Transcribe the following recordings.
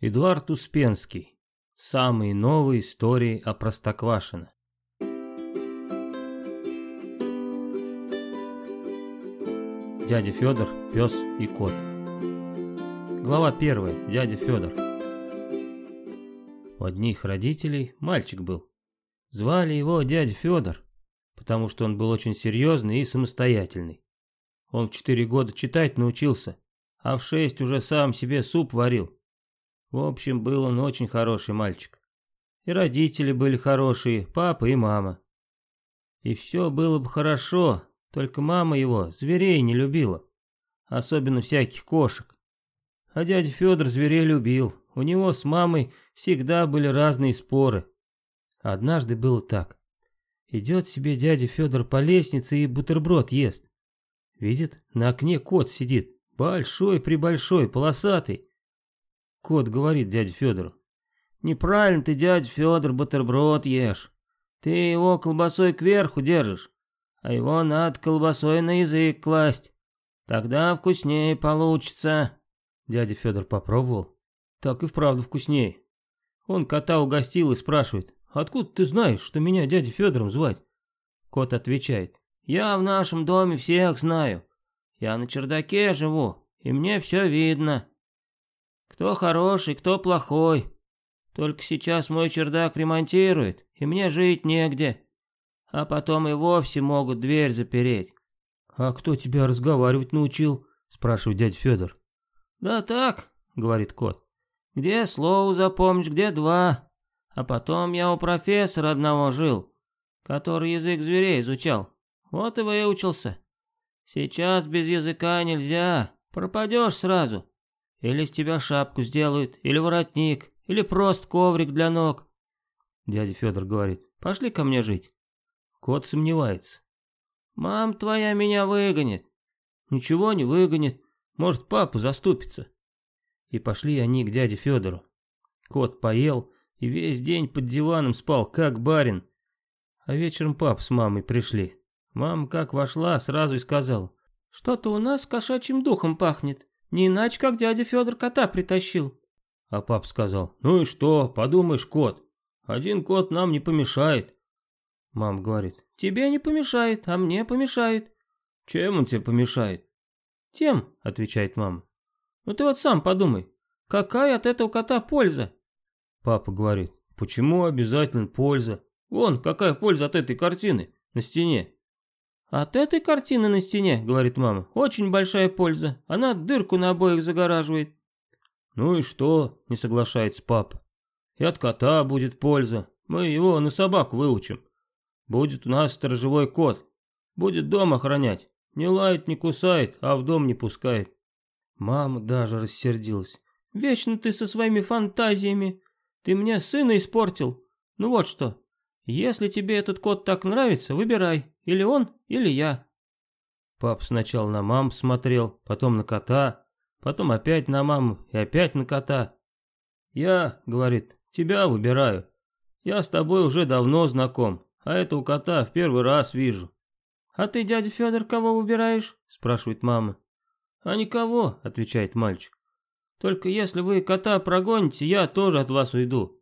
Эдуард Успенский. Самые новые истории о Простоквашино. Дядя Федор, пес и кот. Глава 1. Дядя Федор. У одних родителей мальчик был. Звали его дядя Федор, потому что он был очень серьезный и самостоятельный. Он в 4 года читать научился, а в 6 уже сам себе суп варил. В общем, был он очень хороший мальчик. И родители были хорошие, папа и мама. И все было бы хорошо, только мама его зверей не любила, особенно всяких кошек. А дядя Федор зверей любил, у него с мамой всегда были разные споры. Однажды было так. Идет себе дядя Федор по лестнице и бутерброд ест. Видит, на окне кот сидит, большой-пребольшой, полосатый. Кот говорит дяде Федору: «Неправильно ты, дядя Федор, бутерброд ешь. Ты его колбасой кверху держишь, а его надо колбасой на язык класть. Тогда вкуснее получится». Дядя Федор попробовал. Так и вправду вкуснее. Он кота угостил и спрашивает: «Откуда ты знаешь, что меня дядей Федором звать?» Кот отвечает: «Я в нашем доме всех знаю. Я на чердаке живу, и мне все видно. Кто хороший, кто плохой. Только сейчас мой чердак ремонтируют, и мне жить негде. А потом и вовсе могут дверь запереть». «А кто тебя разговаривать научил?» спрашивает дядя Федор. «Да так», говорит кот. «Где слово запомнишь, где два. А потом я у профессора одного жил, который язык зверей изучал. Вот и выучился. Сейчас без языка нельзя, пропадешь сразу. Или с тебя шапку сделают, или воротник, или просто коврик для ног». Дядя Федор говорит: «Пошли ко мне жить». Кот сомневается. «Мам твоя меня выгонит». «Ничего не выгонит, может, папа заступится». И пошли они к дяде Федору. Кот поел и весь день под диваном спал, как барин. А вечером пап с мамой пришли. Мама как вошла, сразу и сказала: «Что-то у нас кошачьим духом пахнет. Не иначе, как дядя Федор кота притащил». А пап сказал: «Ну и что, подумаешь, кот. Один кот нам не помешает». Мама говорит: «Тебе не помешает, а мне помешает». «Чем он тебе помешает?» «Тем», отвечает мама. «Ну ты вот сам подумай, какая от этого кота польза?» Папа говорит: «Почему обязательно польза? Вон, какая польза от этой картины на стене». «От этой картины на стене, — говорит мама, — очень большая польза. Она дырку на обоих загораживает». «Ну и что?» — не соглашается папа. «И от кота будет польза. Мы его на собаку выучим. Будет у нас сторожевой кот. Будет дом охранять. Не лает, не кусает, а в дом не пускает». Мама даже рассердилась. «Вечно ты со своими фантазиями. Ты мне сына испортил. Ну вот что. Если тебе этот кот так нравится, выбирай. Или он, или я». Папа сначала на маму смотрел, потом на кота, потом опять на маму и опять на кота. «Я, — говорит, — тебя выбираю. Я с тобой уже давно знаком, а этого кота в первый раз вижу». «А ты, дядя Федор, кого выбираешь?» — спрашивает мама. «А никого, — отвечает мальчик. Только если вы кота прогоните, я тоже от вас уйду».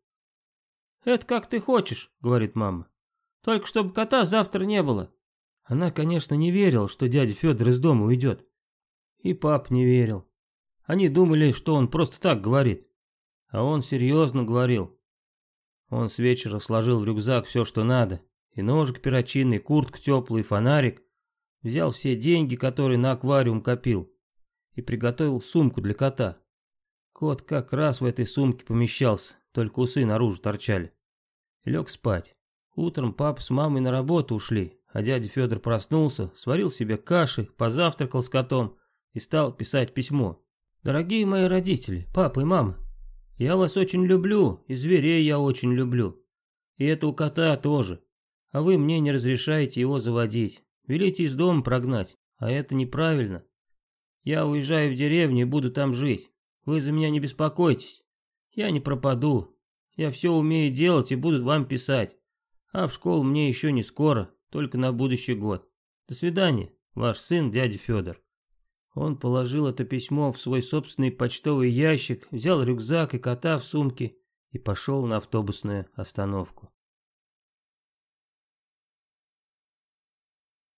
«Это как ты хочешь, — говорит мама. Только чтобы кота завтра не было». Она, конечно, не верила, что дядя Федор из дома уйдет. И пап не верил. Они думали, что он просто так говорит. А он серьезно говорил. Он с вечера сложил в рюкзак все, что надо. И ножик перочинный, куртку теплую, и фонарик. Взял все деньги, которые на аквариум копил. И приготовил сумку для кота. Кот как раз в этой сумке помещался, только усы наружу торчали. И лег спать. Утром папа с мамой на работу ушли, а дядя Федор проснулся, сварил себе каши, позавтракал с котом и стал писать письмо. «Дорогие мои родители, папа и мама, я вас очень люблю, и зверей я очень люблю. И этого кота тоже. А вы мне не разрешаете его заводить. Велите из дома прогнать, а это неправильно. Я уезжаю в деревню и буду там жить. Вы за меня не беспокойтесь. Я не пропаду. Я все умею делать и буду вам писать. А в школу мне еще не скоро, только на будущий год. До свидания, ваш сын, дядя Федор». Он положил это письмо в свой собственный почтовый ящик, взял рюкзак и кота в сумке и пошел на автобусную остановку.